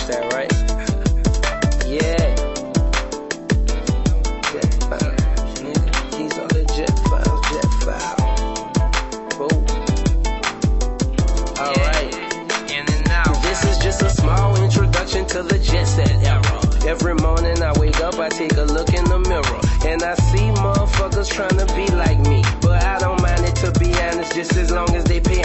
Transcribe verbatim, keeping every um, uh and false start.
that right? Yeah. Jet files, nigga. These are the jet files, jet files. Whoa. Alright. In and out. This is just a small introduction to the jet set era. Every morning I wake up, I take a look in the mirror, and I see motherfuckers trying to be like me. But I don't mind it, to be honest, just as long as they pay